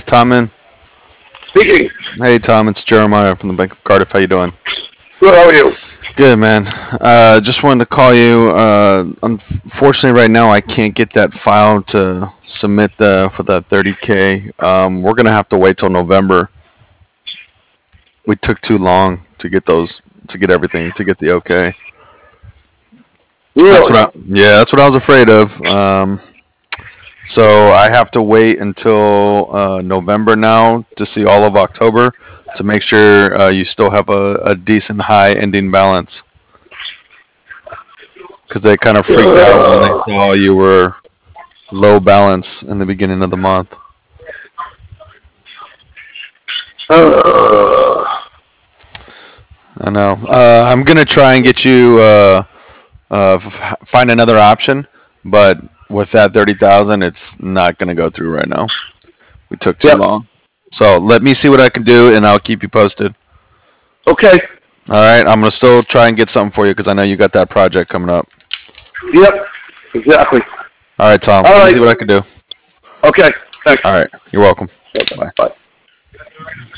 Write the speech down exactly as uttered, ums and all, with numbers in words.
Tom in? Speaking. Hey, Tom. It's Jeremiah from the Bank of Cardiff. How you doing? Good. How are you? Good, man. Uh, just wanted to call you. Uh, unfortunately, right now I can't get that file to submit the for that thirty K. Um, we're gonna have to wait till November. We took too long to get those, to get everything, to get the okay. That's Really? what I, yeah, that's what I was afraid of. Um, so I have to wait until uh, November now to see all of October to make sure uh, you still have a, a decent high ending balance. Because they kind of freaked out when they saw you were low balance in the beginning of the month. Uh, I know. Uh, I'm gonna try and get you uh, uh, f- find another option, but with that thirty thousand, it's not gonna go through right now. We took too yep. long. So let me see what I can do, and I'll keep you posted. Okay. All right. I'm gonna still try and get something for you because I know you got that project coming up. Yep. Exactly. All right, Tom. All Let me right. see what I can do. Okay. Thanks. All right. You're welcome. Bye. Bye.